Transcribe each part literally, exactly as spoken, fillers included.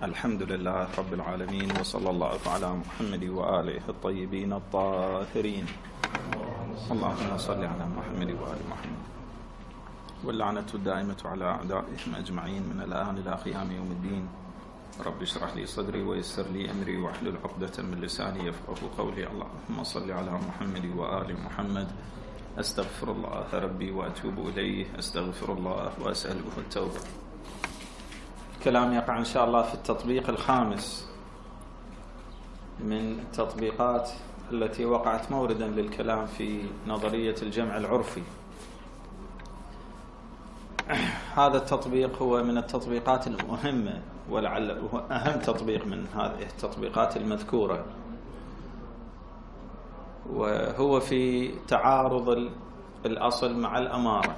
الحمد لله رب العالمين، وصلى الله على محمد وآله الطيبين الطاهرين. اللهم صل على محمد وآل محمد، واللعنة الدائمة على أعدائهم أجمعين من الآن إلى قيام يوم الدين. رب اشرح لي صدري ويسر لي أمري واحلل عقدة من لساني يفقهوا قولي. اللهم صل على محمد وآل محمد. أستغفر الله ربي وأتوب إليه، أستغفر الله وأسأله التوبة. كلام يقع إن شاء الله في التطبيق الخامس من التطبيقات التي وقعت موردا للكلام في نظرية الجمع العرفي. هذا التطبيق هو من التطبيقات المهمة، ولعل هو أهم تطبيق من هذه التطبيقات المذكورة، وهو في تعارض الأصل مع الأمارة.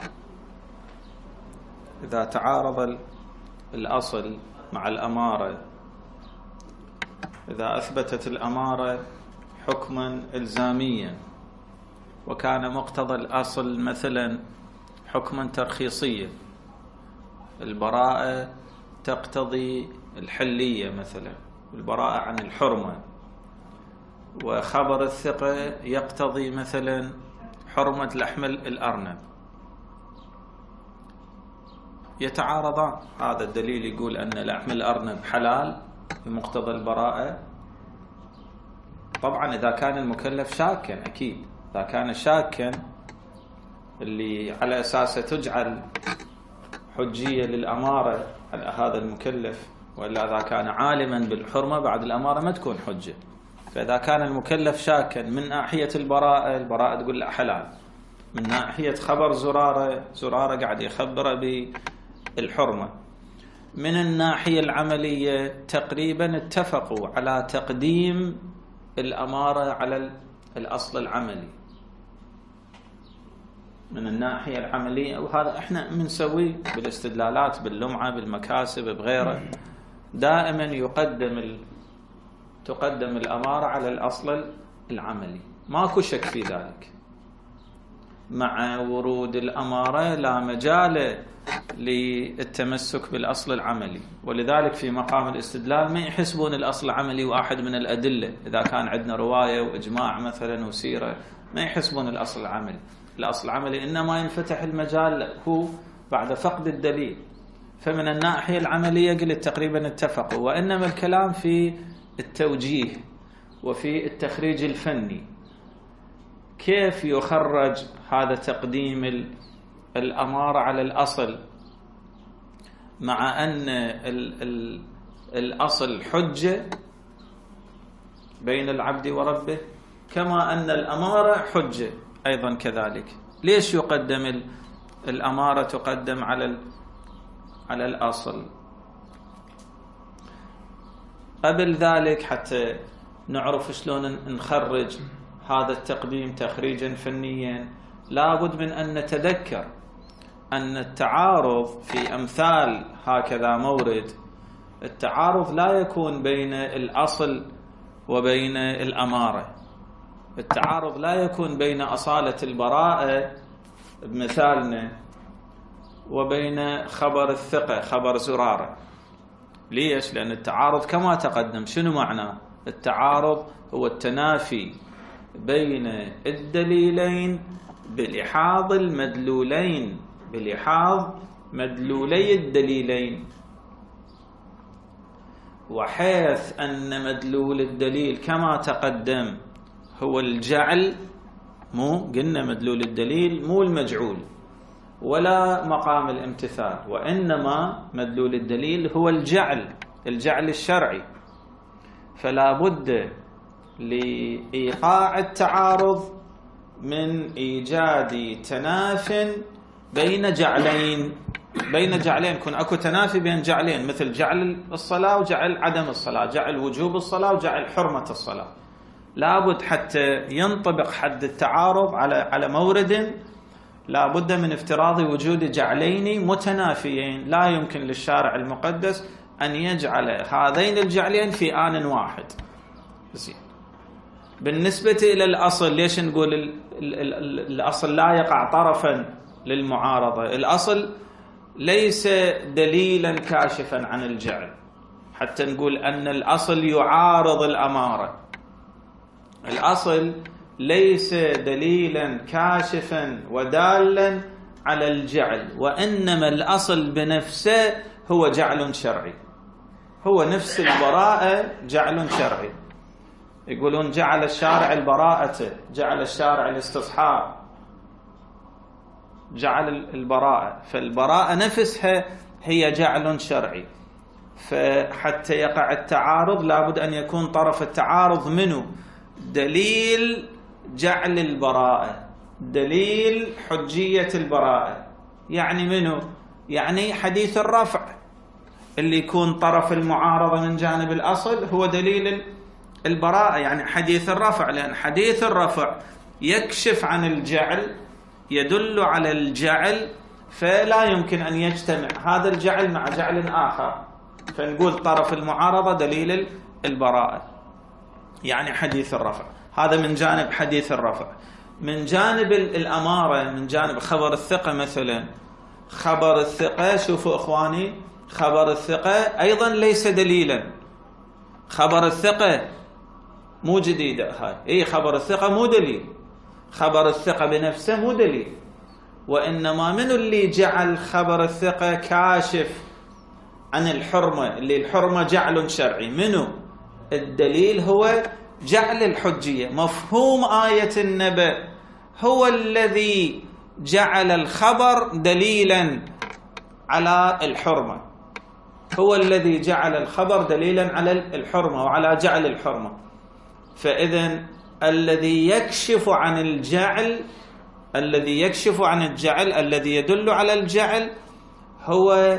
إذا تعارض الأصل مع الأمارة، إذا أثبتت الأمارة حكما إلزاميا وكان مقتضى الأصل مثلا حكما ترخيصيا، البراءة تقتضي الحلية مثلا، البراءة عن الحرمة، وخبر الثقة يقتضي مثلا حرمة لحم الأرنب، يتعارضان. هذا الدليل يقول أن لحم الأرنب حلال بمقتضى البراءة. طبعا إذا كان المكلف شاكا، أكيد إذا كان شاكا اللي على أساسه تجعل حجية للأمارة على هذا المكلف، وإلا إذا كان عالما بالحرمة بعد الأمارة ما تكون حجة. فإذا كان المكلف شاكا من ناحية البراءة، البراءة تقول لا حلال. من ناحية خبر زرارة، زرارة قاعد يخبره بالحرمة. من الناحية العملية تقريبا اتفقوا على تقديم الأمارة على الأصل العملي من الناحية العملية، وهذا احنا بنسويه بالاستدلالات باللمعة بالمكاسب بغيره. دائما يقدم ال... تقدم الأمارة على الأصل العملي، ماكو شك في ذلك. مع ورود الأمارة لا مجال للتمسك بالأصل العملي، ولذلك في مقام الاستدلال ما يحسبون الأصل العملي واحد من الأدلة. إذا كان عندنا رواية وإجماع مثلا وسيرة ما يحسبون الأصل العملي. الأصل العملي إنما ينفتح المجال هو بعد فقد الدليل. فمن الناحية العملية قلت تقريبا اتفقوا، وإنما الكلام في التوجيه وفي التخريج الفني. كيف يخرج هذا تقديم الأمارة على الأصل مع أن ال ال الأصل حجة بين العبد وربه، كما أن الأمارة حجة أيضا كذلك؟ ليش يقدم الأمارة تقدم على على الأصل؟ قبل ذلك حتى نعرف شلون نخرج هذا التقديم تخريجا فنيا، لابد من أن نتذكر أن التعارض في أمثال هكذا مورد، التعارض لا يكون بين الأصل وبين الأمارة. التعارض لا يكون بين أصالة البراءة بمثالنا وبين خبر الثقة خبر زرارة. ليش؟ لأن التعارض كما تقدم شنو معناه؟ التعارض هو التنافي بين الدليلين بلحاظ المدلولين، بلحاظ مدلولي الدليلين، وحيث أن مدلول الدليل كما تقدم هو الجعل، مو قلنا مدلول الدليل مو المجعول ولا مقام الامتثال، وإنما مدلول الدليل هو الجعل، الجعل الشرعي. فلا بد لإيقاع التعارض من إيجاد تناف بين جعلين، بين جعلين يكون أكو تنافي بين جعلين، مثل جعل الصلاة وجعل عدم الصلاة، جعل وجوب الصلاة وجعل حرمة الصلاة. لابد حتى ينطبق حد التعارض على على مورد، لابد من افتراض وجود جعلين متنافيين. لا يمكن للشارع المقدس أن يجعل هذين الجعلين في آن واحد. زين. بالنسبة إلى الأصل، ليش نقول ال ال ال الأصل لا يقع طرفا للمعارضة؟ الأصل ليس دليلا كاشفا عن الجعل، حتى نقول أن الأصل يعارض الأمارة. الأصل ليس دليلا كاشفا ودالا على الجعل، وإنما الأصل بنفسه هو جعل شرعي، هو نفس البراءة جعل شرعي. يقولون جعل الشارع البراءة، جعل الشارع الاستصحاب، جعل البراءة، فالبراءة نفسها هي جعل شرعي. فحتى يقع التعارض لابد أن يكون طرف التعارض منه دليل جعل البراءة، دليل حجية البراءة. يعني منه؟ يعني حديث الرفع اللي يكون طرف المعارضة من جانب الأصل هو دليل البراءة، يعني حديث الرفع، لأن حديث الرفع يكشف عن الجعل، يدل على الجعل، فلا يمكن أن يجتمع هذا الجعل مع جعل آخر، فنقول طرف المعارضة دليل البراءة، يعني حديث الرفع. هذا من جانب حديث الرفع. من جانب الأمارة، من جانب خبر الثقة مثلا، خبر الثقة، شوفوا إخواني، خبر الثقة أيضا ليس دليلا. خبر الثقة مو جديدة هاي، إيه خبر الثقة مو دليل، خبر الثقة بنفسه مو دليل، وإنما من اللي جعل خبر الثقة كاشف عن الحرمة، اللي الحرمة جعل شرعي، منه الدليل هو جعل الحجية. مفهوم آية النبأ هو الذي جعل الخبر دليلا على الحرمة، هو الذي جعل الخبر دليلا على الحرمة وعلى جعل الحرمة. فإذن الذي يكشف عن الجعل، الذي يكشف عن الجعل، الذي يدل على الجعل هو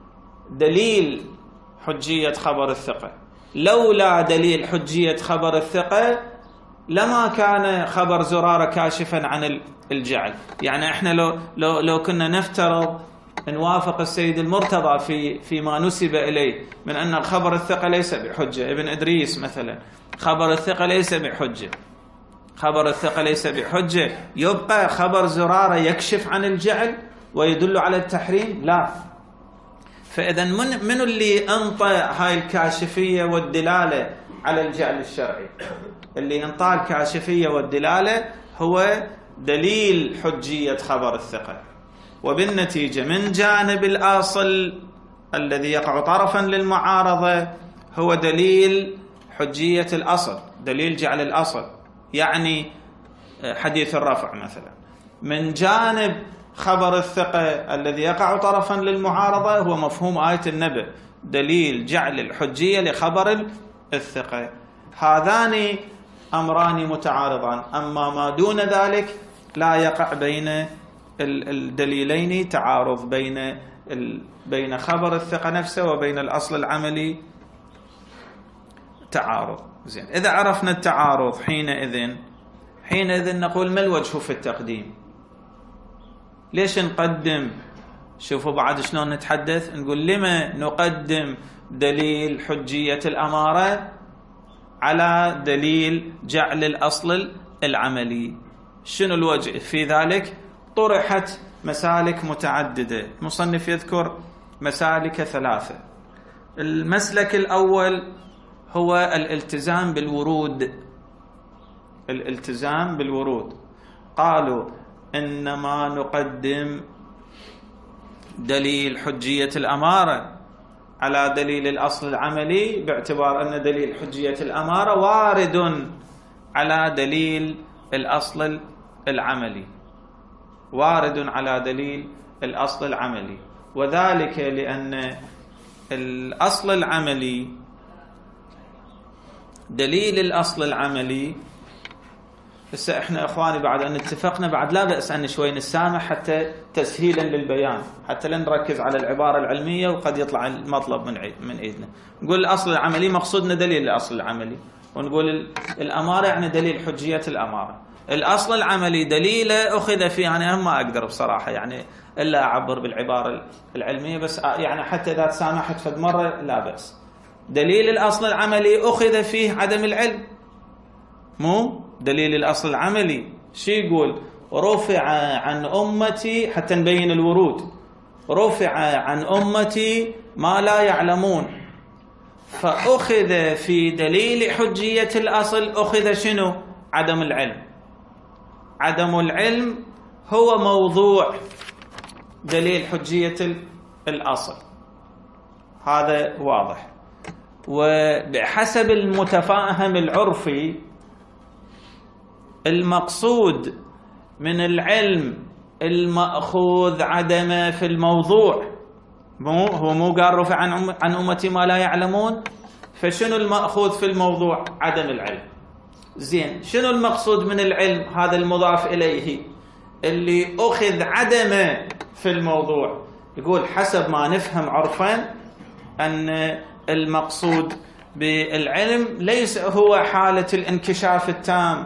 دليل حجية خبر الثقة. لولا دليل حجية خبر الثقة لما كان خبر زرارة كاشفا عن الجعل. يعني احنا لو لو لو كنا نفترض نوافق السيد المرتضى في فيما نسب اليه من ان الخبر الثقة ليس بحجة، ابن ادريس مثلا، خبر الثقة ليس بحجة، خبر الثقة ليس بحجة، يبقى خبر زرارة يكشف عن الجعل ويدل على التحريم؟ لا. فإذا من من اللي انطى هاي الكاشفية والدلالة على الجعل الشرعي؟ اللي انطى الكاشفية والدلالة هو دليل حجية خبر الثقة. وبالنتيجة من جانب الأصل الذي يقع طرفا للمعارضة هو دليل حجية الأصل، دليل جعل الأصل، يعني حديث الرفع مثلا. من جانب خبر الثقة الذي يقع طرفا للمعارضة هو مفهوم آية النبأ، دليل جعل الحجية لخبر الثقة. هذان أمران متعارضان، أما ما دون ذلك لا يقع بين الدليلين تعارض، بين بين خبر الثقة نفسه وبين الأصل العملي تعارض. زين، إذا عرفنا التعارض حينئذ حينئذ نقول ما الوجه في التقديم؟ ليش نقدم؟ شوفوا بعد شلون نتحدث، نقول لما نقدم دليل حجية الأمارة على دليل جعل الأصل العملي. شنو الوجه في ذلك؟ طرحت مسالك متعددة، المصنف يذكر مسالك ثلاثة. المسلك الأول هو الالتزام بالورود، الالتزام بالورود. قالوا إنما نقدم دليل حجية الأمارة على دليل الأصل العملي باعتبار أن دليل حجية الأمارة وارد على دليل الأصل العملي، وارد على دليل الأصل العملي، وذلك لأن الأصل العملي، دليل الأصل العملي. هسه احنا اخواني بعد ان اتفقنا بعد لا بأس ان شوي نسامح حتى تسهيلا للبيان، حتى لا نركز على العبارة العلمية وقد يطلع المطلب من من ايدنا. نقول الأصل العملي مقصودنا دليل الأصل العملي، ونقول الأمارة يعني دليل حجية الأمارة. الأصل العملي دليله أخذ فيه، أنا ما أقدر بصراحة يعني إلا أعبر بالعبارة العلمية، بس يعني حتى إذا تسامحت فد مرة لا بأس. دليل الأصل العملي أخذ فيه عدم العلم، مو دليل الأصل العملي شو يقول؟ رفع عن أمتي، حتى نبين الورود، رفع عن أمتي ما لا يعلمون فأخذ في دليل حجية الأصل أخذ شنو؟ عدم العلم. عدم العلم هو موضوع دليل حجية الأصل، هذا واضح. وبحسب المتفاهم العرفي المقصود من العلم المأخوذ عدمه في الموضوع، مو هو مو قال رفع عن عن أمتي ما لا يعلمون، فشنو المأخوذ في الموضوع؟ عدم العلم. زين، شنو المقصود من العلم؟ هذا المضاف إليه اللي أخذ عدمه في الموضوع. يقول حسب ما نفهم عرفا أن المقصود بالعلم ليس هو حالة الانكشاف التام،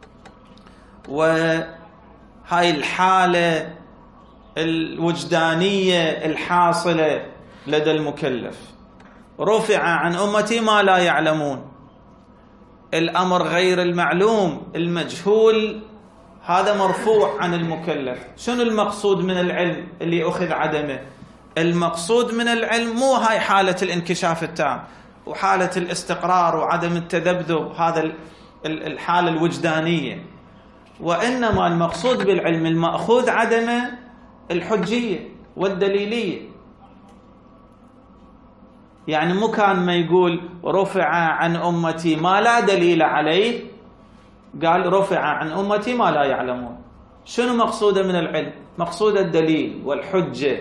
وهاي الحالة الوجدانية الحاصلة لدى المكلف. رفع عن أمتي ما لا يعلمون، الأمر غير المعلوم المجهول هذا مرفوع عن المكلف. شنو المقصود من العلم اللي أخذ عدمه؟ المقصود من العلم مو هاي حالة الانكشاف التام وحالة الاستقرار وعدم التذبذب، هذا الحالة الوجدانية، وإنما المقصود بالعلم المأخوذ عدمه الحجية والدليلية. يعني مو كان ما يقول رفع عن أمتي ما لا دليل عليه، قال رفع عن أمتي ما لا يعلمون. شنو مقصوده من العلم؟ مقصود الدليل والحجة.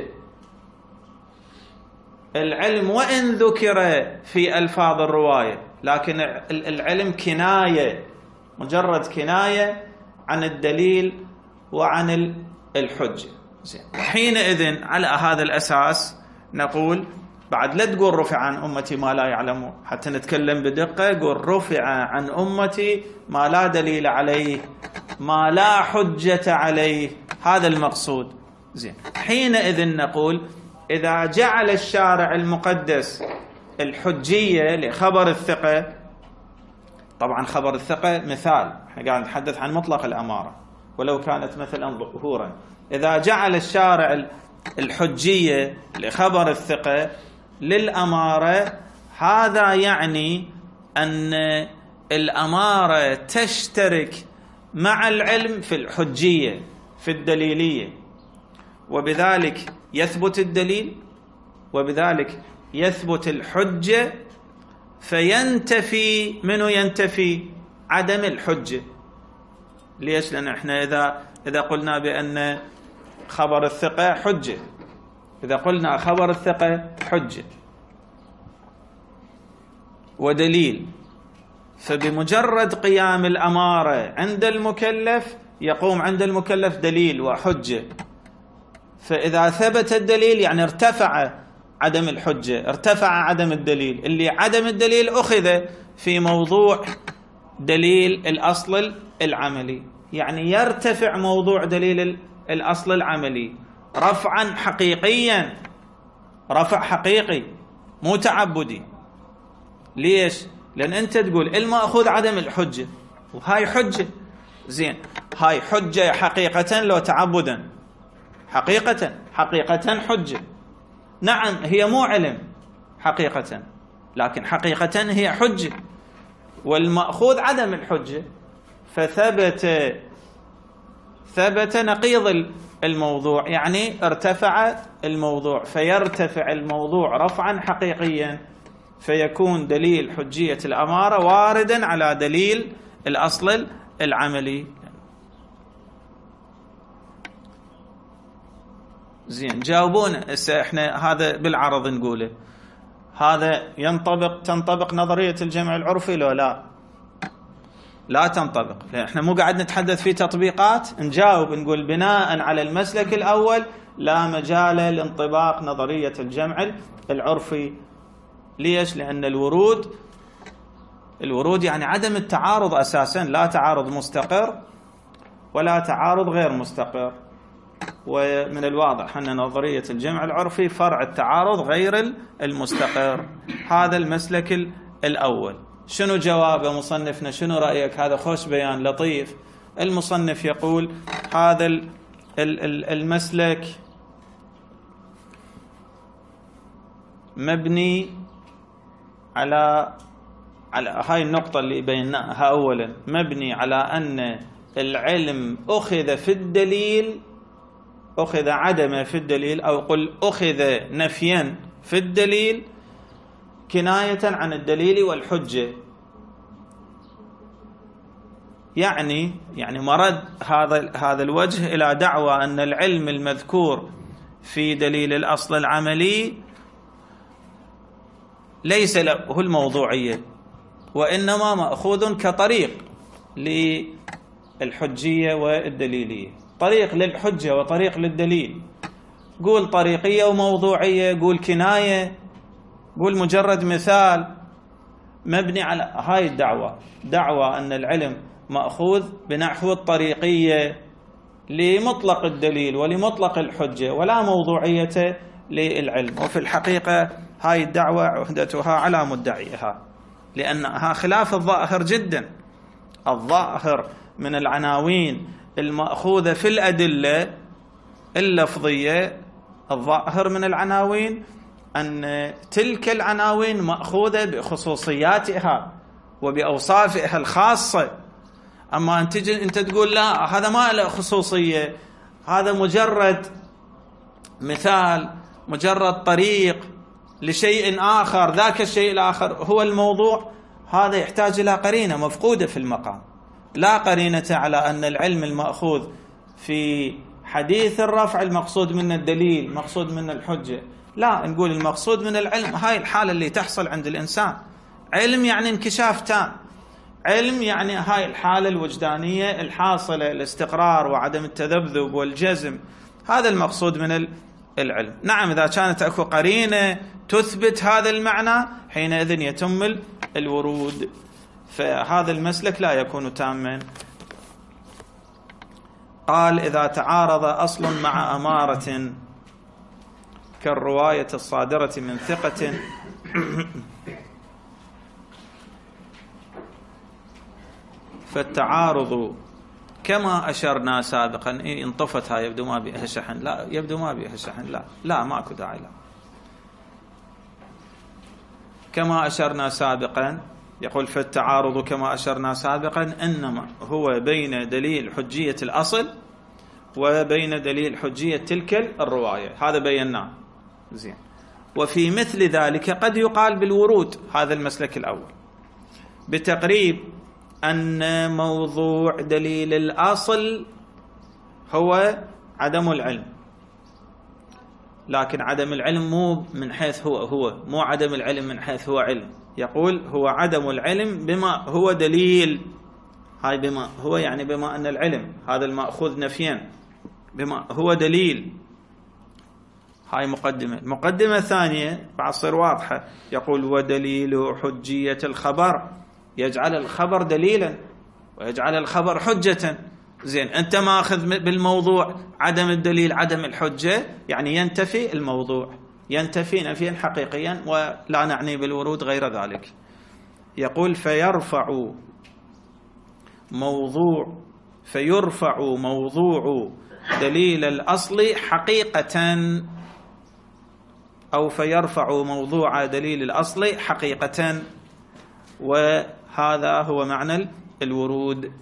العلم وإن ذكر في ألفاظ الرواية لكن العلم كناية، مجرد كناية عن الدليل وعن الحجة. زين، حينئذ على هذا الأساس نقول بعد لا تقول رفع عن أمتي ما لا يعلمون، حتى نتكلم بدقة، قول رفع عن أمتي ما لا دليل عليه، ما لا حجة عليه، هذا المقصود. زين، حينئذ نقول إذا جعل الشارع المقدس الحجية لخبر الثقة، طبعا خبر الثقة مثال، احنا قاعد نتحدث عن مطلق الأمارة ولو كانت مثلا ظهورا، إذا جعل الشارع الحجية لخبر الثقة للأمارة، هذا يعني أن الأمارة تشترك مع العلم في الحجية في الدليلية، وبذلك يثبت الدليل وبذلك يثبت الحجة، فينتفي منه ينتفي عدم الحجة. ليش؟ لأن احنا إذا إذا قلنا بأن خبر الثقة حجة، إذا قلنا خبر الثقة حجة ودليل، فبمجرد قيام الأمارة عند المكلف يقوم عند المكلف دليل وحجة، فإذا ثبت الدليل يعني ارتفع عدم الحجة، ارتفع عدم الدليل. اللي عدم الدليل أخذ في موضوع دليل الأصل العملي، يعني يرتفع موضوع دليل الأصل العملي رفعا حقيقيا، رفع حقيقي مو تعبدي. ليش؟ لأن أنت تقول المأخوذ عدم الحجة وهاي حجة. زين، هاي حجة حقيقة لو تعبدا؟ حقيقة حقيقة حجة. نعم هي مو علم حقيقة، لكن حقيقة هي حجة، والمأخوذ عدم الحجة، فثبت ثبت نقيض الموضوع، يعني ارتفع الموضوع، فيرتفع الموضوع رفعا حقيقيا، فيكون دليل حجية الأمارة واردا على دليل الأصل العملي. زين، جاوبونا احنا هذا بالعرض نقوله، هذا ينطبق تنطبق نظرية الجمع العرفي لو لا؟ لا تنطبق، لأن احنا مو قاعد نتحدث في تطبيقات، نجاوب نقول بناء على المسلك الأول لا مجال لانطباق نظرية الجمع العرفي. ليش؟ لأن الورود الورود يعني عدم التعارض أساسا، لا تعارض مستقر ولا تعارض غير مستقر، ومن الواضح أن نظرية الجمع العرفي فرع التعارض غير المستقر. هذا المسلك الأول. شنو جوابه مصنفنا؟ شنو رأيك؟ هذا خوش بيان لطيف. المصنف يقول هذا المسلك مبني على على هاي النقطة اللي بيناها أولا، مبني على أن العلم أخذ في الدليل، أخذ عدمه في الدليل، أو قل أخذ نفيا في الدليل كناية عن الدليل والحجة. يعني يعني مرد هذا هذا الوجه إلى دعوى أن العلم المذكور في دليل الأصل العملي ليس له الموضوعية، وإنما مأخوذ كطريق للحجية والدليلية، طريق للحجة وطريق للدليل. قول طريقية وموضوعية، قول كناية، قول مجرد مثال، مبني على هاي الدعوة، دعوة أن العلم مأخوذ بنحو الطريقية لمطلق الدليل ولمطلق الحجة، ولا موضوعية للعلم. وفي الحقيقة هاي الدعوة عهدتها على مدعيها، لأنها خلاف الظاهر جدا. الظاهر من العناوين المأخوذة في الأدلة اللفظية، الظاهر من العناوين أن تلك العناوين مأخوذة بخصوصياتها وبأوصافها الخاصة. أما أنت تجي أنت تقول لا هذا ما له خصوصية، هذا مجرد مثال، مجرد طريق لشيء آخر، ذاك الشيء الآخر هو الموضوع، هذا يحتاج إلى قرينة مفقودة في المقام، لا قرينة على أن العلم المأخوذ في حديث الرفع المقصود من الدليل، مقصود من الحجة. لا، نقول المقصود من العلم هاي الحالة اللي تحصل عند الإنسان. علم يعني انكشاف تام، علم يعني هاي الحالة الوجدانية الحاصلة، الاستقرار وعدم التذبذب والجزم، هذا المقصود من العلم. نعم، إذا كانت أكو قرينة تثبت هذا المعنى حينئذ يتم الورود، فهذا المسلك لا يكون تاما. قال إذا تعارض أصل مع أمارة كالرواية الصادرة من ثقة فالتعارض كما أشرنا سابقا. إيه انطفت هاي، يبدو ما بيها شحن. لا، يبدو ما بيها شحن. لا لا ماكو داعي. لا، كما أشرنا سابقا، يقول فالتعارض كما أشرنا سابقا إنما هو بين دليل حجية الأصل وبين دليل حجية تلك الرواية، هذا بيناه زين. وفي مثل ذلك قد يقال بالورود، هذا المسلك الأول، بتقريب أن موضوع دليل الأصل هو عدم العلم، لكن عدم العلم مو من حيث هو هو مو عدم العلم من حيث هو علم. يقول هو عدم العلم بما هو دليل، هاي بما هو يعني بما أن العلم هذا المأخوذ نفيا، بما هو دليل. هاي مقدمة. المقدمة الثانية بعد تصير واضحة، يقول ودليل حجية الخبر، يجعل الخبر دليلا ويجعل الخبر حجة. زين، أنت ماخذ بالموضوع عدم الدليل عدم الحجة، يعني ينتفي الموضوع، ينتفي نفيا حقيقيا، ولا نعني بالورود غير ذلك. يقول فيرفع موضوع فيرفع موضوع دليل الأصل حقيقة، أو فيرفع موضوع دليل الأصل حقيقة، وهذا هو معنى الورود.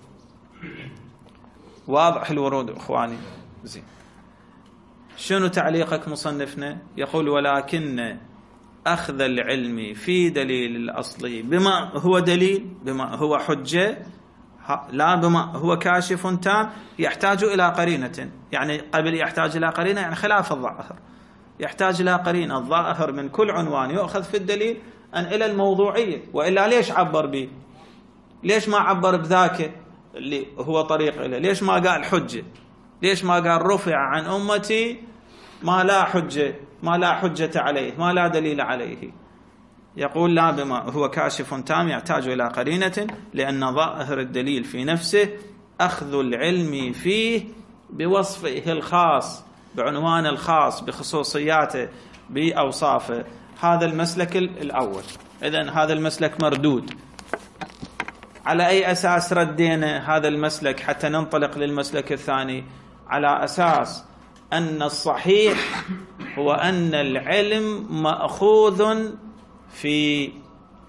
واضح الورود إخواني؟ زين. شنو تعليقك مصنفنا؟ يقول ولكن أخذ العلم في دليل الأصل بما هو دليل، بما هو حجة، لا بما هو كاشف تام، يحتاج إلى قرينة. يعني قبل يحتاج إلى قرينة يعني خلاف الظاهر، يحتاج إلى قرينة. الظاهر من كل عنوان يؤخذ في الدليل أن إلى الموضوعية، وإلا ليش عبر به؟ ليش ما عبر بذاك اللي هو طريق إليه؟ ليش ما قال حجة؟ ليش ما قال رفع عن أمتي ما لا حجة، ما لا حجة عليه، ما لا دليل عليه؟ يقول لا، بما هو كاشف تام يحتاج إلى قرينة، لأن ظاهر الدليل في نفسه أخذ العلم فيه بوصفه الخاص، بعنوان الخاص، بخصوصياته، بأوصافه. هذا المسلك الأول. إذن هذا المسلك مردود. على أي أساس ردينا هذا المسلك حتى ننطلق للمسلك الثاني؟ على أساس أن الصحيح هو أن العلم مأخوذ في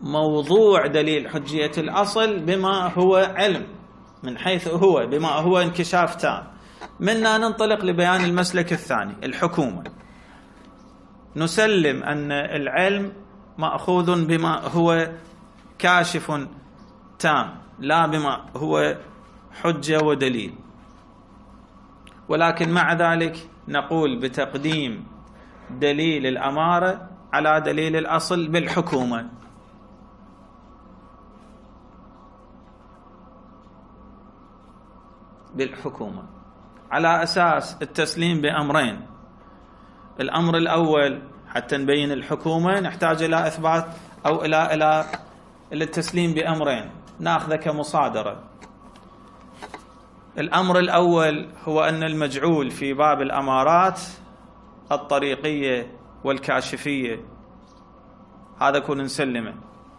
موضوع دليل حجية الأصل بما هو علم، من حيث هو بما هو انكشاف تام. منا ننطلق لبيان المسلك الثاني، الحكومة. نسلم أن العلم مأخوذ بما هو كاشف تام، لا بما هو حجة ودليل، ولكن مع ذلك نقول بتقديم دليل الأمارة على دليل الأصل بالحكومة. بالحكومة على أساس التسليم بأمرين. الأمر الأول حتى نبين الحكومة نحتاج إلى إثبات أو إلى إلى التسليم بأمرين ناخذه كمصادرة. الأمر الأول هو أن المجعول في باب الأمارات الطريقية والكاشفية، هذا كون نسلمه.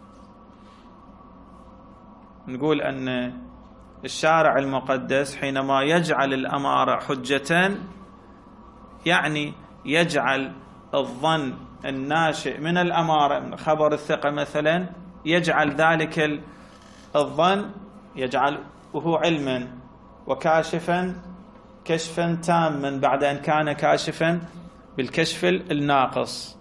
نقول أن الشارع المقدس حينما يجعل الأمارة حجة، يعني يجعل الظن الناشئ من الأمارة، من خبر الثقة مثلا، يجعل ذلك الظن يجعله علما وكاشفا كشفا تاما بعد أن كان كاشفا بالكشف الناقص،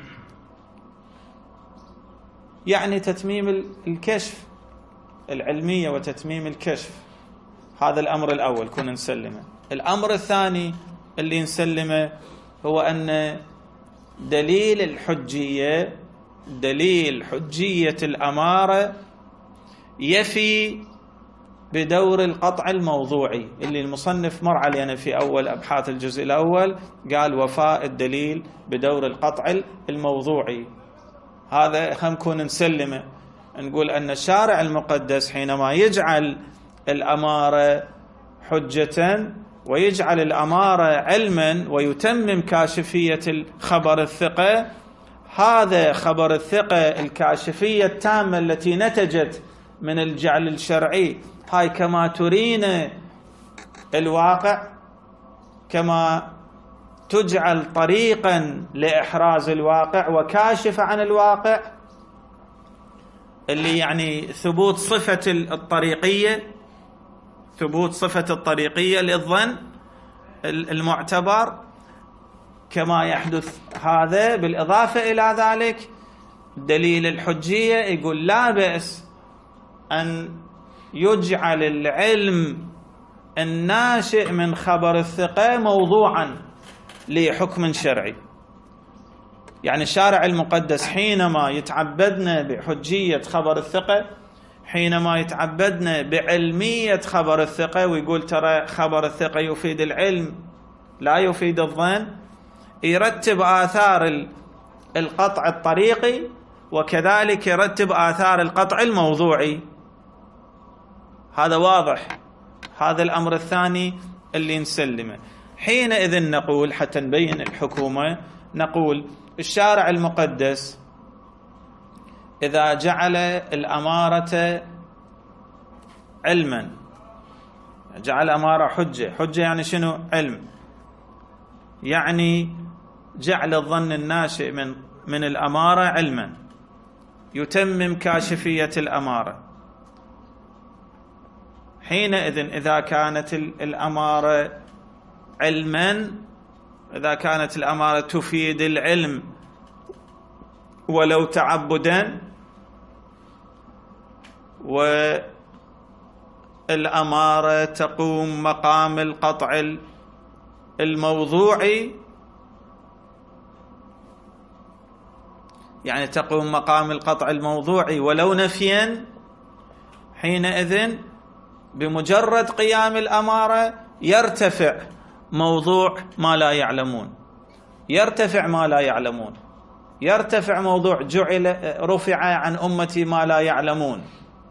يعني تتميم الكشف، العلمية وتتميم الكشف. هذا الأمر الأول كنا نسلمه. الأمر الثاني اللي نسلمه هو أن دليل الحجية، دليل حجية الأمارة يفي بدور القطع الموضوعي، اللي المصنف مر علينا في أول أبحاث الجزء الأول، قال وفاء الدليل بدور القطع الموضوعي. هذا هم كون نسلمه، نقول أن الشارع المقدس حينما يجعل الأمارة حجة ويجعل الأمارة علما ويتمم كاشفية الخبر الثقة، هذا خبر الثقة الكاشفية التامة التي نتجت من الجعل الشرعي، هاي كما ترين الواقع، كما تجعل طريقا لإحراز الواقع وكاشفة عن الواقع، اللي يعني ثبوت صفة الطريقية، ثبوت صفة الطريقية للظن المعتبر، كما يحدث هذا. بالإضافة إلى ذلك دليل الحجية يقول لا بأس أن يجعل العلم الناشئ من خبر الثقة موضوعا لحكم شرعي. يعني الشارع المقدس حينما يتعبدنا بحجية خبر الثقة، حينما يتعبدنا بعلمية خبر الثقة ويقول ترى خبر الثقة يفيد العلم لا يفيد الظن، يرتب آثار القطع الطريقي وكذلك يرتب آثار القطع الموضوعي. هذا واضح. هذا الأمر الثاني اللي نسلمه. حينئذ نقول حتى نبين الحكومة، نقول الشارع المقدس إذا جعل الأمارة علما، جعل أمارة حجة، حجة يعني شنو؟ علم، يعني جعل الظن الناشئ من من الأمارة علما يتمم كاشفية الأمارة. حينئذ إذا كانت الأمارة علما، إذا كانت الأمارة تفيد العلم ولو تعبدا، والأمارة تقوم مقام القطع الموضوعي، يعني تقوم مقام القطع الموضوعي ولو نفيا، حينئذ بمجرد قيام الأمارة يرتفع موضوع ما لا يعلمون، يرتفع ما لا يعلمون، يرتفع موضوع جعل رفع عن أمتي ما لا يعلمون.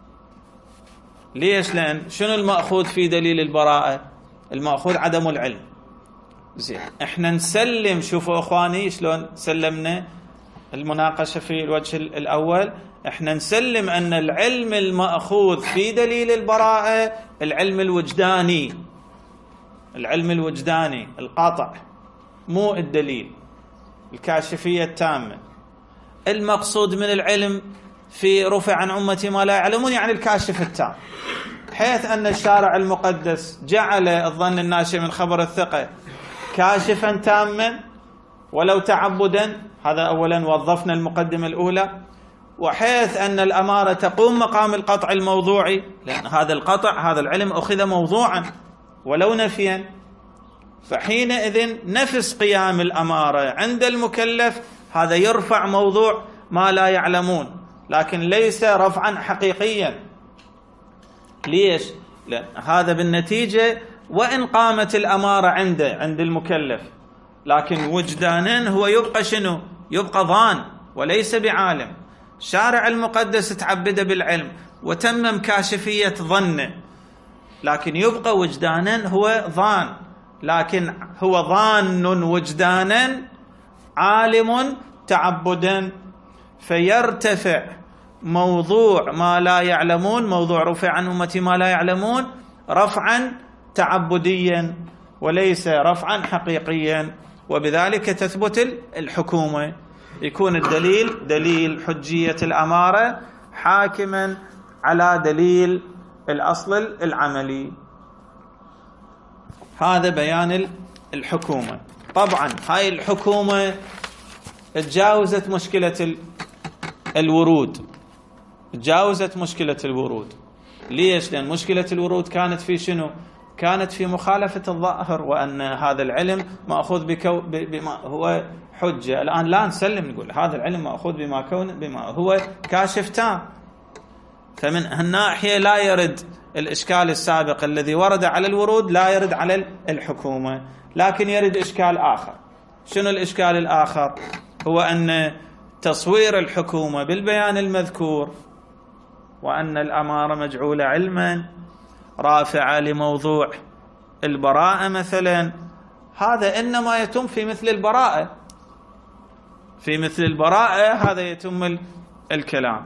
ليش؟ لأن شنو المأخوذ في دليل البراءة؟ المأخوذ عدم العلم. زين، احنا نسلم، شوفوا اخواني شلون سلمنا المناقشة في الوجه الأول، احنا نسلم أن العلم المأخوذ في دليل البراءة العلم الوجداني، العلم الوجداني القاطع، مو الدليل الكاشفية التامة. المقصود من العلم في رفع عن أمتي ما لا يعلمون يعني الكاشف التام، حيث أن الشارع المقدس جعل الظن الناشئ من خبر الثقة كاشفا تاما ولو تعبدا. هذا أولا وظفنا المقدمة الأولى. وحيث أن الأمارة تقوم مقام القطع الموضوعي، لأن هذا القطع هذا العلم أخذ موضوعا ولو نفيا، فحينئذ نفس قيام الأمارة عند المكلف هذا يرفع موضوع ما لا يعلمون، لكن ليس رفعا حقيقيا. ليش؟ لأن هذا بالنتيجة وإن قامت الأمارة عنده عند المكلف، لكن وجدانا هو يبقى شنو؟ يبقى ظان وليس بعالم. شارع المقدس تعبد بالعلم وتمم كاشفية ظنه، لكن يبقى وجدانا هو ظان، لكن هو ظان وجدانا عالم تعبدا، فيرتفع موضوع ما لا يعلمون، موضوع رفع عن أمتي ما لا يعلمون، رفعا تعبديا وليس رفعا حقيقيا، وبذلك تثبت الحكومة. يكون الدليل دليل حجية الأمارة حاكما على دليل الأصل العملي. هذا بيان الحكومة. طبعا هاي الحكومة تجاوزت مشكلة الورود، تجاوزت مشكلة الورود. ليش؟ لأن مشكلة الورود كانت في شنو؟ كانت في مخالفة الظاهر، وأن هذا العلم مأخوذ بكو بما هو حجة. الآن لا نسلم، نقول هذا العلم مأخوذ بما كون بما هو كاشف تام. فمن هالناحية لا يرد الإشكال السابق الذي ورد على الورود، لا يرد على الحكومة، لكن يرد إشكال آخر. شنو الإشكال الآخر؟ هو أن تصوير الحكومة بالبيان المذكور، وأن الأمارة مجعولة علما رافعة لموضوع البراءة مثلا، هذا إنما يتم في مثل البراءة. في مثل البراءة هذا يتم الكلام.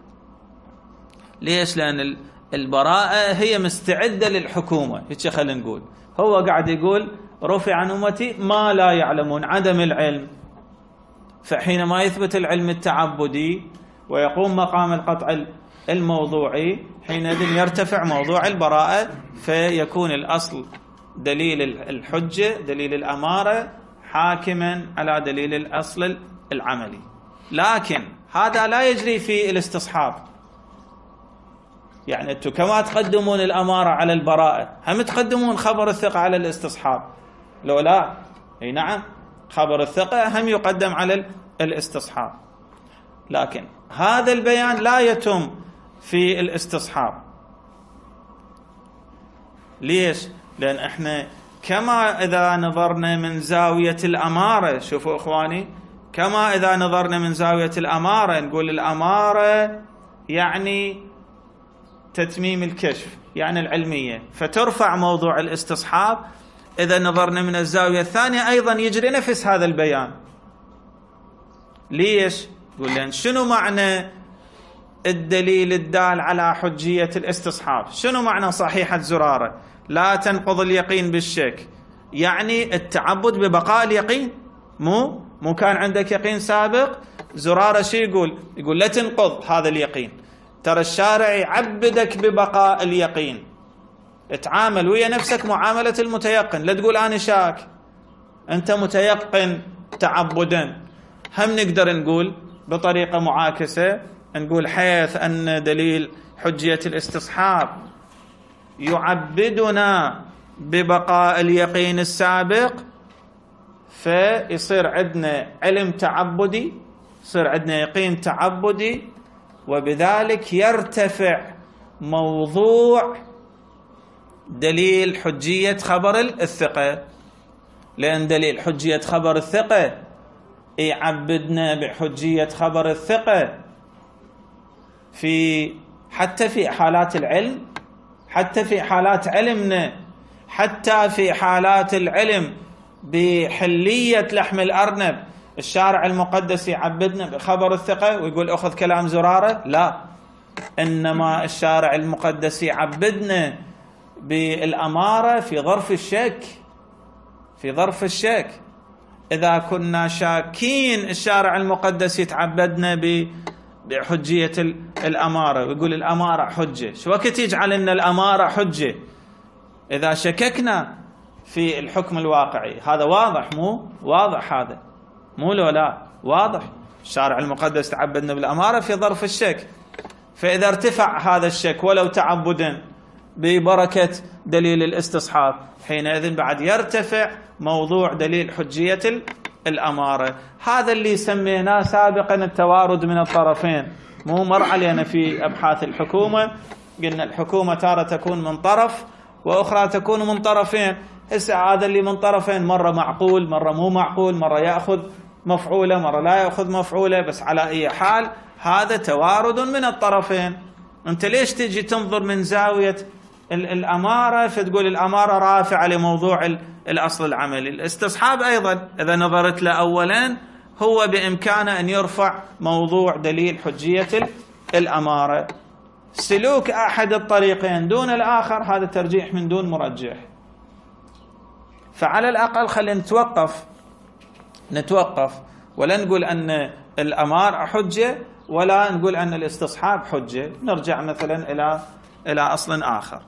ليش؟ لأن البراءة هي مستعدة للحكومة. هيك خلينا نقول، هو قاعد يقول رفع عن أمتي ما لا يعلمون، عدم العلم. فحينما يثبت العلم التعبدي ويقوم مقام القطع الموضوعي، حينئذ يرتفع موضوع البراءة، فيكون الأصل دليل الحجة دليل الأمارة حاكما على دليل الأصل العملي. لكن هذا لا يجري في الاستصحاب. يعني أنتم كما تقدمون الأمارة على البراءة، هم تقدمون خبر الثقة على الاستصحاب؟ لو لا، اي نعم، خبر الثقة هم يقدم على الاستصحاب، لكن هذا البيان لا يتم في الاستصحاب. ليش؟ لأن احنا كما إذا نظرنا من زاوية الأمارة، شوفوا إخواني، كما إذا نظرنا من زاوية الأمارة نقول الأمارة يعني تتميم الكشف، يعني العلمية، فترفع موضوع الاستصحاب. إذا نظرنا من الزاوية الثانية أيضا يجري نفس هذا البيان. ليش؟ يقول لأن شنو معنى الدليل الدال على حجية الاستصحاب؟ شنو معنى صحيحة زرارة لا تنقض اليقين بالشك؟ يعني التعبد ببقاء اليقين. مو مو كان عندك يقين سابق؟ زرارة شو يقول؟ يقول لا تنقض هذا اليقين، ترى الشارع يعبدك ببقاء اليقين، اتعامل ويا نفسك معاملة المتيقن، لا تقول أنا شاك، أنت متيقن تعبدا. هم نقدر نقول بطريقة معاكسة، نقول حيث أن دليل حجية الاستصحاب يعبدنا ببقاء اليقين السابق، فيصير عندنا علم تعبدي، يصير عندنا يقين تعبدي، وبذلك يرتفع موضوع دليل حجية خبر الثقة. لأن دليل حجية خبر الثقة يعبدنا بحجية خبر الثقة في حتى في حالات العلم، حتى في حالات علمنا، حتى في حالات العلم بحلية لحم الأرنب، الشارع المقدس يعبدنا بخبر الثقة ويقول أخذ كلام زرارة؟ لا، إنما الشارع المقدس يعبدنا بالأمارة في ظرف الشك، في ظرف الشك. إذا كنا شاكين الشارع المقدس يتعبدنا بحجية الأمارة ويقول الأمارة حجة. شو وقت يجعل أن الأمارة حجة؟ إذا شككنا في الحكم الواقعي. هذا واضح، مو واضح؟ هذا مو لو لا واضح. الشارع المقدس تعبدنا بالأمارة في ظرف الشك، فإذا ارتفع هذا الشك ولو تعبدا ببركة دليل الاستصحاب، حينئذ بعد يرتفع موضوع دليل حجية الأمارة. هذا اللي سميناه سابقا التوارد من الطرفين. مو مر علينا في أبحاث الحكومة قلنا الحكومة تارة تكون من طرف وأخرى تكون من طرفين. هسه هذا اللي من طرفين مرة معقول مرة مو معقول، مرة يأخذ مفعولة مرة لا يأخذ مفعولة، بس على أي حال هذا توارد من الطرفين. أنت ليش تجي تنظر من زاوية الأمارة فتقول الأمارة رافعة لموضوع الأصل العملي؟ الاستصحاب أيضا إذا نظرت له أولا هو بإمكانه أن يرفع موضوع دليل حجية الأمارة. سلوك أحد الطريقين دون الآخر هذا ترجيح من دون مرجح. فعلى الأقل خلينا نتوقف نتوقف ولا نقول أن الأمارة حجة ولا نقول أن الاستصحاب حجة، نرجع مثلا إلى إلى أصل آخر.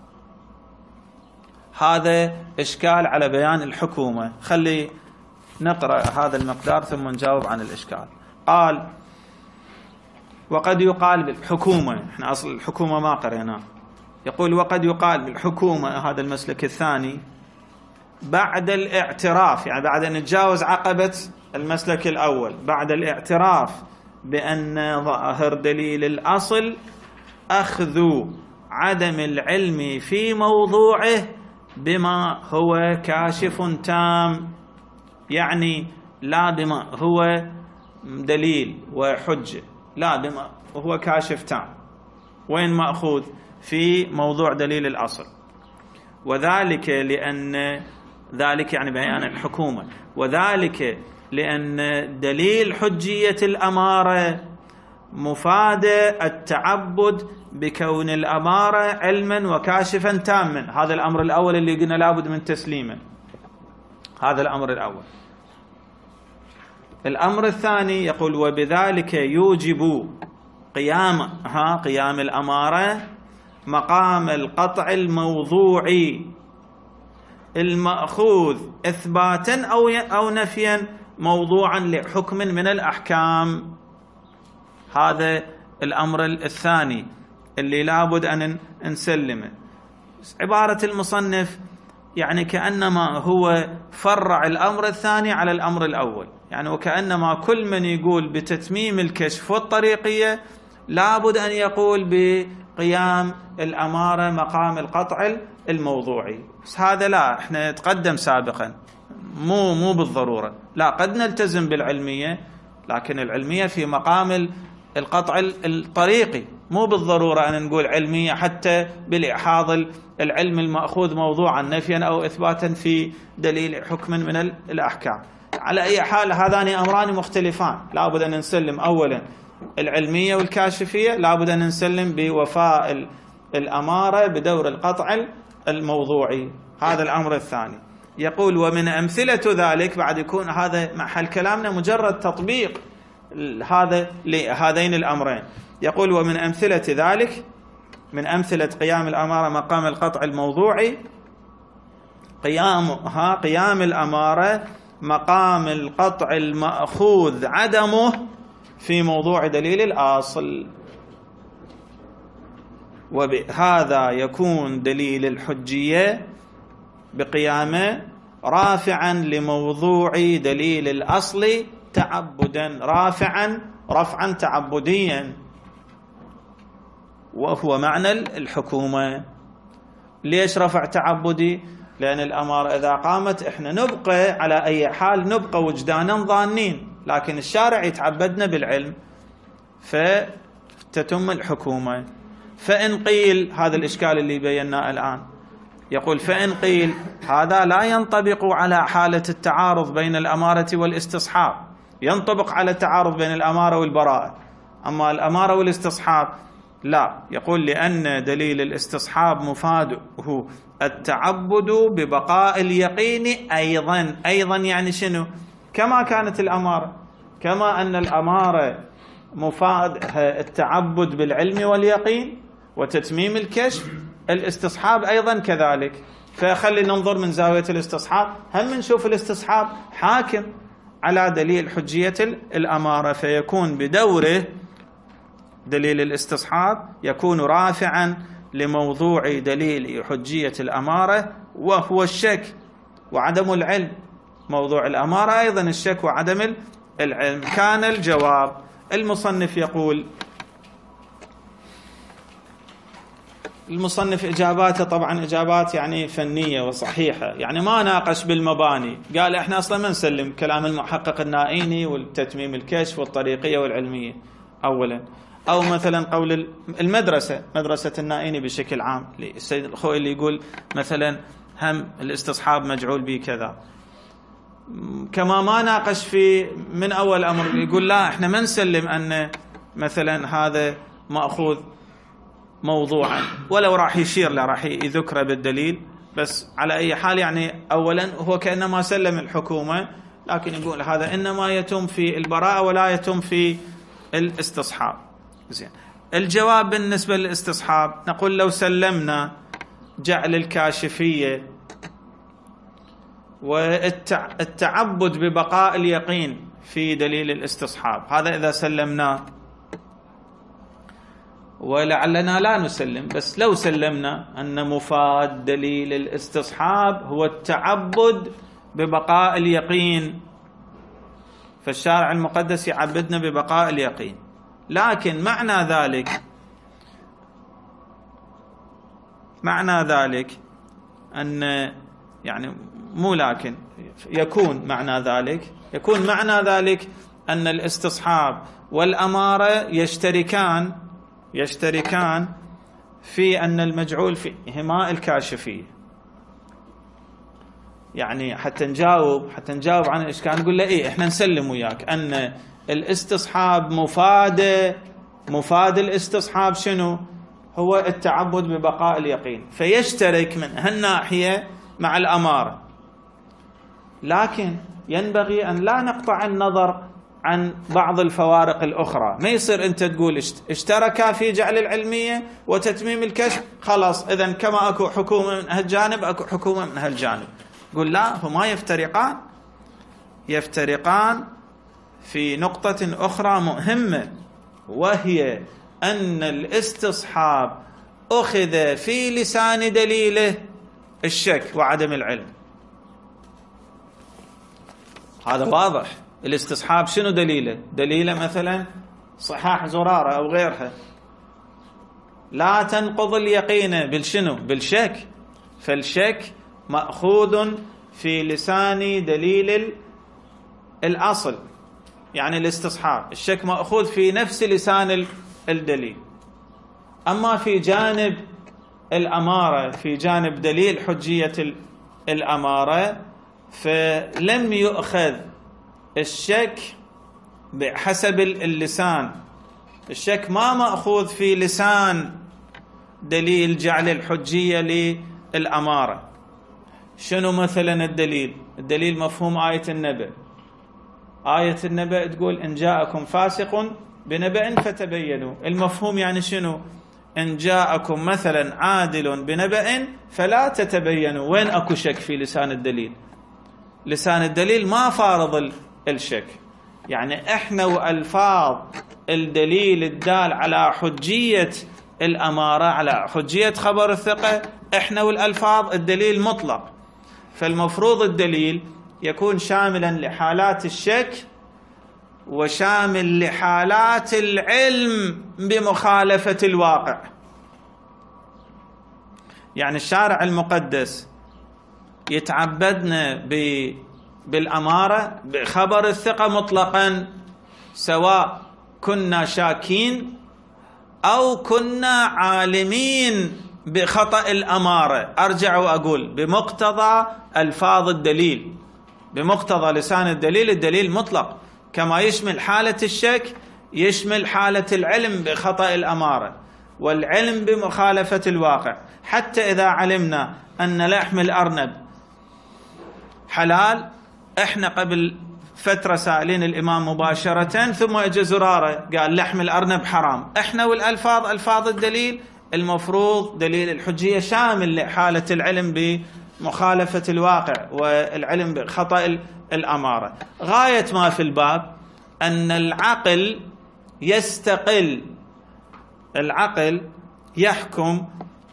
هذا إشكال على بيان الحكومة. خلي نقرأ هذا المقدار ثم نجاوب عن الإشكال. قال وقد يقال بالحكومة، احنا أصل الحكومة ما قرأناه. يقول وقد يقال بالحكومة، هذا المسلك الثاني، بعد الاعتراف، يعني بعد أن نتجاوز عقبة المسلك الأول، بعد الاعتراف بأن ظاهر دليل الأصل أخذ عدم العلم في موضوعه بما هو كاشف تام، يعني لا بما هو دليل وحجة، لا بما هو كاشف تام. وين مأخوذ؟ في موضوع دليل الأصل. وذلك لأن ذلك يعني بيان الحكومة، وذلك لأن دليل حجية الأمارة مفاد التعبد بكون الأمارة علما وكاشفا تاما. هذا الأمر الأول اللي قلنا لابد من تسليمه، هذا الأمر الأول. الأمر الثاني يقول وبذلك يوجب قيام ها قيام الأمارة مقام القطع الموضوعي المأخوذ إثباتا أو أو نفيا موضوعا لحكم من الأحكام. هذا الأمر الثاني اللي لابد أن نسلمه. عبارة المصنف يعني كأنما هو فرع الأمر الثاني على الأمر الأول، يعني وكأنما كل من يقول بتتميم الكشف والطريقية لابد أن يقول بقيام الأمارة مقام القطع الموضوعي. بس هذا لا، احنا تقدم سابقا، مو مو بالضرورة، لا قد نلتزم بالعلمية لكن العلمية في مقام القطع الطريقي، مو بالضرورة أن نقول علمية حتى بالإحاض العلم المأخوذ موضوعا نفيا أو إثباتا في دليل حكم من الأحكام. على أي حال هذان أمران مختلفان، لابد أن نسلم أولا العلمية والكاشفية، لابد أن نسلم بوفاء الأمارة بدور القطع الموضوعي. هذا الأمر الثاني. يقول ومن أمثلة ذلك، بعد يكون هذا محل كلامنا مجرد تطبيق هذا لهذين الأمرين. يقول ومن أمثلة ذلك، من أمثلة قيام الأمارة مقام القطع الموضوعي قيام ها قيام الأمارة مقام القطع المأخوذ عدمه في موضوع دليل الأصل، وبهذا يكون دليل الحجية بقيامه رافعا لموضوع دليل الأصل تعبدا، رافعا رفعا تعبديا، وهو معنى الحكومة. ليش رفع تعبدي؟ لأن الأمارة إذا قامت إحنا نبقى على أي حال نبقى وجدانا ظانين، لكن الشارع يتعبدنا بالعلم فتتم الحكومة. فإن قيل، هذا الإشكال اللي بيناه الآن، يقول فإن قيل هذا لا ينطبق على حالة التعارض بين الأمارة والاستصحاب، ينطبق على التعارض بين الأمارة والبراءة، أما الأمارة والاستصحاب لا. يقول لأن دليل الاستصحاب مفاده التعبد ببقاء اليقين أيضا. أيضا يعني شنو؟ كما كانت الأمارة، كما أن الأمارة مفاد التعبد بالعلم واليقين وتتميم الكشف. الاستصحاب أيضا كذلك. فخلي ننظر من زاوية الاستصحاب، هم نشوف الاستصحاب حاكم على دليل حجية الأمارة، فيكون بدوره دليل الاستصحاب يكون رافعا لموضوع دليل حجية الأمارة وهو الشك وعدم العلم. موضوع الأمارة أيضا الشك وعدم العلم. كان الجواب. المصنف يقول، المصنف إجاباته طبعا إجابات يعني فنية وصحيحة، يعني ما ناقش بالمباني، قال إحنا أصلا ما نسلم كلام المحقق النائيني والتتميم الكشف والطريقية والعلمية أولا، أو مثلا قول المدرسة مدرسة النائيني بشكل عام، السيد الخوئي اللي يقول مثلا هم الاستصحاب مجعول به كذا. كما ما ناقش في من أول أمر يقول لا إحنا ما نسلم أن مثلا هذا مأخوذ موضوعا، ولو راح يشير له راح يذكره بالدليل، بس على أي حال يعني أولا هو كأنما سلم الحكومة، لكن يقول هذا إنما يتم في البراءة ولا يتم في الاستصحاب. زين. الجواب بالنسبة للاستصحاب نقول لو سلمنا جعل الكاشفية والتعبد ببقاء اليقين في دليل الاستصحاب، هذا إذا سلمناه، ولعلنا لا نسلم، بس لو سلمنا أن مفاد دليل الاستصحاب هو التعبد ببقاء اليقين، فالشارع المقدس يعبدنا ببقاء اليقين. لكن معنى ذلك معنى ذلك أن يعني مو لكن يكون معنى ذلك يكون معنى ذلك أن الاستصحاب والأمارة يشتركان يشتركان في أن المجعول فيهما الكاشفية. يعني حتى نجاوب حتى نجاوب عن الإشكال نقول له إيه إحنا نسلم وياك أن الاستصحاب مفاد مفاد الاستصحاب شنو؟ هو التعبد ببقاء اليقين، فيشترك من هالناحية مع الأمارة. لكن ينبغي أن لا نقطع النظر عن بعض الفوارق الأخرى. ما يصير أنت تقول اشتركا في جعل العلمية وتتميم الكشف خلاص إذن كما أكو حكومة من هالجانب أكو حكومة من هالجانب. قل لا، هما يفترقان يفترقان في نقطة أخرى مهمة، وهي أن الاستصحاب أخذ في لسان دليله الشك وعدم العلم. هذا واضح. الاستصحاب شنو دليله؟ دليله مثلا صحاح زرارة أو غيرها لا تنقض اليقين بالشنو؟ بالشك. فالشك مأخوذ في لسان دليل الأصل، يعني الاستصحاب الشك مأخوذ في نفس لسان الدليل. أما في جانب الأمارة، في جانب دليل حجية الأمارة، فلم يؤخذ الشك بحسب اللسان. الشك ما مأخوذ في لسان دليل جعل الحجية للأمارة. شنو مثلا الدليل؟ الدليل مفهوم آية النبأ. آية النبأ تقول إن جاءكم فاسق بنبأ فتبينوا. المفهوم يعني شنو؟ إن جاءكم مثلا عادل بنبأ فلا تتبينوا. وين أكو شك في لسان الدليل؟ لسان الدليل ما فارض الشك. يعني إحنا وألفاظ الدليل الدال على حجية الأمارة، على حجية خبر الثقة، إحنا والألفاظ الدليل مطلق، فالمفروض الدليل يكون شاملا لحالات الشك وشامل لحالات العلم بمخالفة الواقع. يعني الشارع المقدس يتعبدنا بالأمارة بخبر الثقة مطلقا، سواء كنا شاكين أو كنا عالمين بخطأ الأمارة. أرجع وأقول بمقتضى ألفاظ الدليل، بمقتضى لسان الدليل. الدليل مطلق، كما يشمل حالة الشك يشمل حالة العلم بخطأ الأمارة والعلم بمخالفة الواقع. حتى إذا علمنا أن لحم الأرنب حلال، إحنا قبل فترة سائلين الإمام مباشرة، ثم اجى زرارة قال لحم الأرنب حرام. احنا والألفاظ ألفاظ الدليل المفروض دليل الحجية شامل لحالة العلم بمخالفة الواقع والعلم بخطأ الأمارة. غاية ما في الباب أن العقل يستقل، العقل يحكم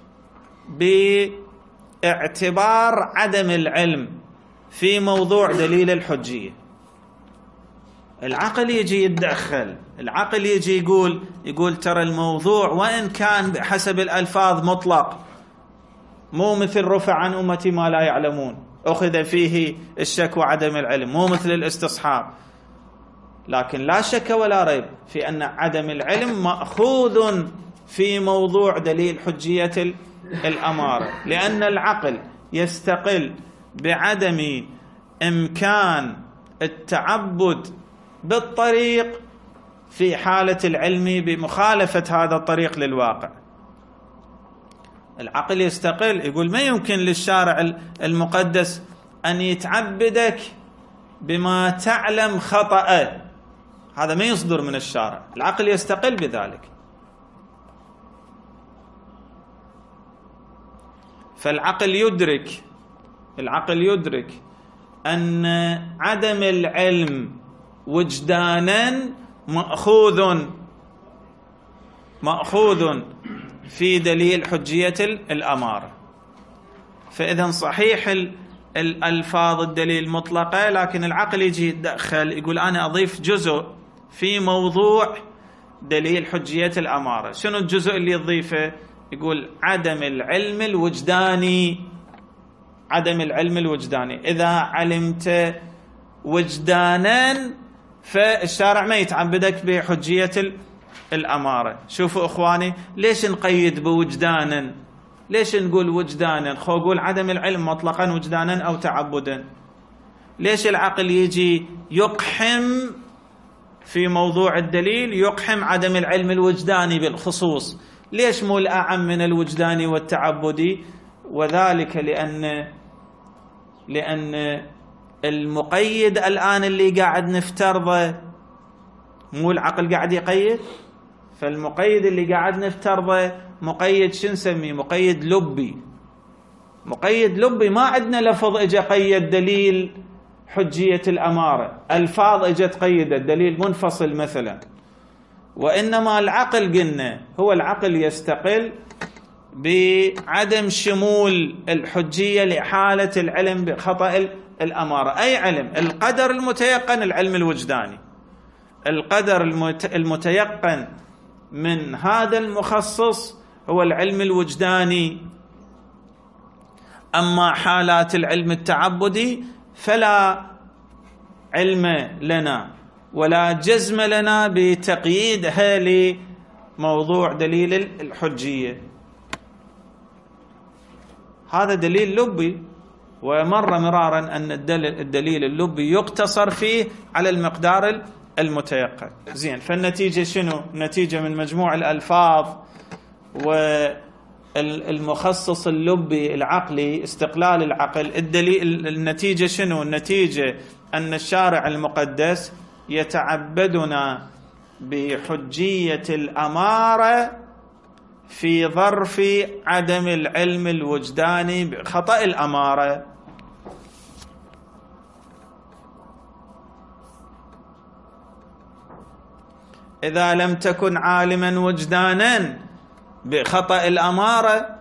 باعتبار عدم العلم في موضوع دليل الحجية. العقل يجي يتدخل، العقل يجي يقول يقول ترى الموضوع وإن كان بحسب الألفاظ مطلق، مو مثل رفع عن أمتي ما لا يعلمون أخذ فيه الشك وعدم العلم، مو مثل الاستصحاب، لكن لا شك ولا ريب في أن عدم العلم مأخوذ في موضوع دليل حجية الأمارة، لأن العقل يستقل بعدم إمكان التعبد بالطريق في حالة العلم بمخالفة هذا الطريق للواقع. العقل يستقل يقول ما يمكن للشارع المقدس أن يتعبدك بما تعلم خطأ، هذا ما يصدر من الشارع، العقل يستقل بذلك. فالعقل يدرك العقل يدرك أن عدم العلم وجدانا مأخوذ مأخوذ في دليل حجية الأمارة. فإذا صحيح الألفاظ الدليل مطلقة، لكن العقل يجي يتدخل يقول أنا أضيف جزء في موضوع دليل حجية الأمارة. شنو الجزء اللي يضيفه؟ يقول عدم العلم الوجداني. عدم العلم الوجداني، إذا علمت وجدانا فالشارع ما يتعبدك بحجية الأمارة. شوفوا إخواني، ليش نقيد بوجدانا؟ ليش نقول وجدانا؟ خو نقول عدم العلم مطلقا وجدانا أو تعبدا. ليش العقل يجي يقحم في موضوع الدليل، يقحم عدم العلم الوجداني بالخصوص؟ ليش مو الأعم من الوجداني والتعبدي؟ وذلك لأن لأن المقيد الآن اللي قاعد نفترضه مو العقل قاعد يقيد، فالمقيد اللي قاعد نفترضه مقيد شو نسميه؟ مقيد لبي. مقيد لبي، ما عندنا لفظ اجى قيد دليل حجية الأمارة، ألفاظ اجت قيدت دليل منفصل مثلا، وإنما العقل قلنا هو العقل يستقل بعدم شمول الحجية لحالة العلم بخطأ الأمارة. أي علم؟ القدر المتيقن، العلم الوجداني. القدر المتيقن من هذا المخصص هو العلم الوجداني. أما حالات العلم التعبدي فلا علم لنا ولا جزم لنا بتقييدها لموضوع دليل الحجية. هذا دليل لبي، ومر مرارا أن الدليل اللبي يقتصر فيه على المقدار المتيقن. زين، فالنتيجة شنو؟ النتيجة من مجموع الألفاظ والمخصص اللبي العقلي، استقلال العقل، الدليل، النتيجة شنو؟ النتيجة أن الشارع المقدس يتعبدنا بحجية الأمارة في ظرف عدم العلم الوجداني بخطأ الأمارة. إذا لم تكن عالما وجدانا بخطأ الأمارة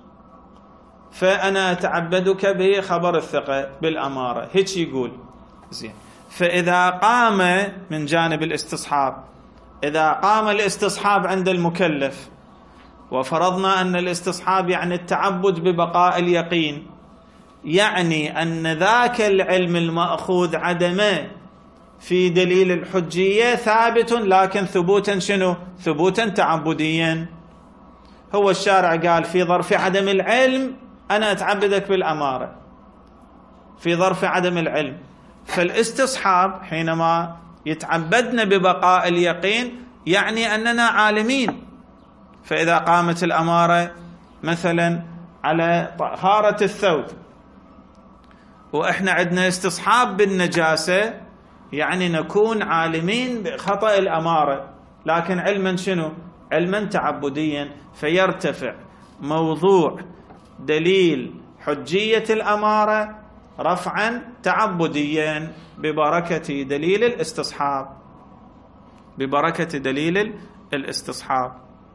فأنا أتعبدك بخبر الثقة بالأمارة، هيك يقول. زين، فإذا قام من جانب الاستصحاب، إذا قام الاستصحاب عند المكلف، وفرضنا أن الاستصحاب يعني التعبد ببقاء اليقين، يعني أن ذاك العلم المأخوذ عدمه في دليل الحجية ثابت، لكن ثبوتا شنو؟ ثبوتا تعبديا. هو الشارع قال في ظرف عدم العلم أنا أتعبدك بالأمارة، في ظرف عدم العلم. فالاستصحاب حينما يتعبدنا ببقاء اليقين يعني أننا عالمين. فإذا قامت الأمارة مثلا على طهارة الثوب، وإحنا عندنا استصحاب بالنجاسة، يعني نكون عالمين بخطأ الأمارة، لكن علما شنو؟ علما تعبديا، فيرتفع موضوع دليل حجية الأمارة رفعا تعبديا ببركة دليل الاستصحاب، ببركة دليل الاستصحاب،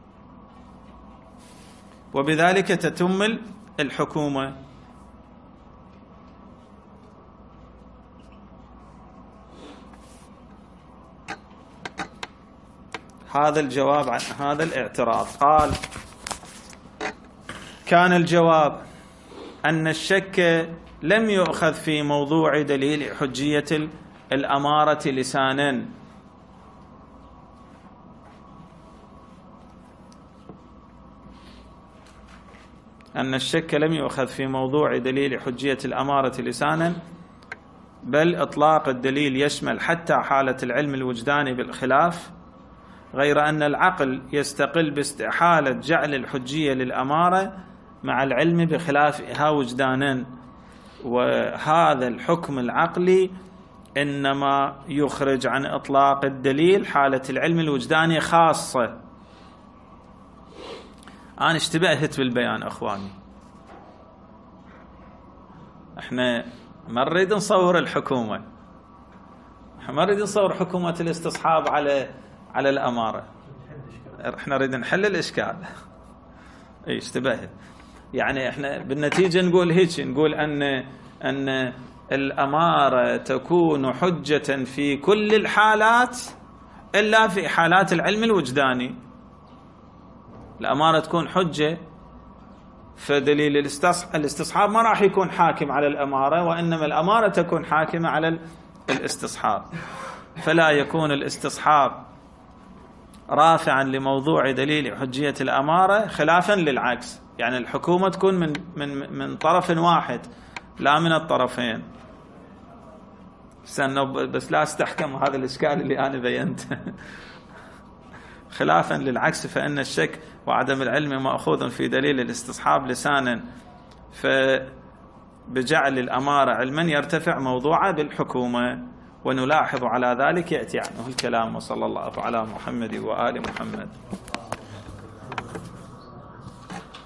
وبذلك تتم الحكومة. هذا الجواب عن هذا الاعتراض. قال: كان الجواب أن الشك لم يؤخذ في موضوع دليل حجية الأمارة لسانا، أن الشك لم يؤخذ في موضوع دليل حجية الأمارة لسانا، بل إطلاق الدليل يشمل حتى حالة العلم الوجداني بالخلاف، غير أن العقل يستقل باستحالة جعل الحجية للأمارة مع العلم بخلافها وجدانا، وهذا الحكم العقلي إنما يخرج عن إطلاق الدليل حالة العلم الوجداني خاصة. أنا اشتبهت بالبيان أخواني، احنا ما نريد نصور الحكومة، احنا ما نريد نصور حكومة الاستصحاب على على الأمارة، احنا نريد نحل الإشكال. اي اشتبهت، يعني احنا بالنتيجة نقول هيك، نقول أن أن الأمارة تكون حجة في كل الحالات إلا في حالات العلم الوجداني. الأمارة تكون حجة، فدليل الاستصحاب ما راح يكون حاكم على الأمارة، وإنما الأمارة تكون حاكمة على الاستصحاب، فلا يكون الاستصحاب رافعا لموضوع دليل حجية الأمارة خلافا للعكس، يعني الحكومة تكون من من من طرف واحد لا من الطرفين. بس لا استحكم هذا الإشكال اللي أنا بينته. خلافا للعكس، فإن الشك وعدم العلم مأخوذ في دليل الاستصحاب لسانا، فبجعل الأمارة علما يرتفع موضوعه بالحكومة، ونلاحظ على ذلك يأتي عنه الكلام. وصلى الله على محمد وآل محمد.